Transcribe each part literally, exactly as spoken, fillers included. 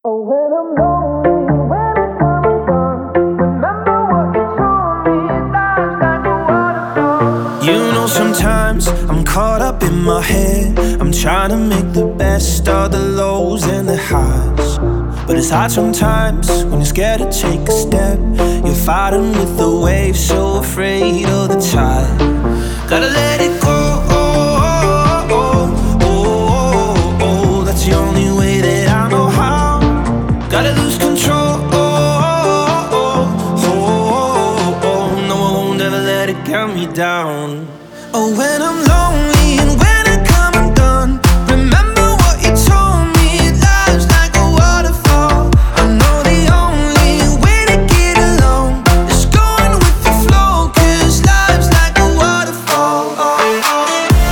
Oh, when I'm lonely, when it's come undone, remember what you told me. Life's like a waterfall. You know, sometimes I'm caught up in my head. I'm trying to make the best of the lows and the highs. But it's hard sometimes when you're scared to take a step. You're fighting with the waves, so afraid of the tide. Gotta let it go. Oh, oh, oh, oh, oh. That's the only way that I know how. Gotta lose control. Oh, oh, oh, oh, oh. No, I won't ever let it get me down. Oh, when I'm lonely and when I come undone, remember what you told me. Life's like a waterfall. I know the only way to get along is going with the flow, 'cause life's like a waterfall. Oh, oh.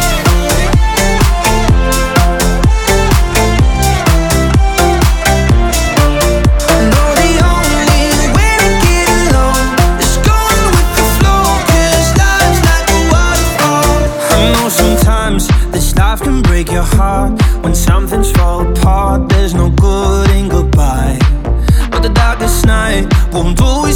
I know the only way to get along is going with the flow, 'cause life's like a waterfall. I know sometimes this life can break your heart. When something's fall apart, there's no good in goodbye. But the darkest night won't always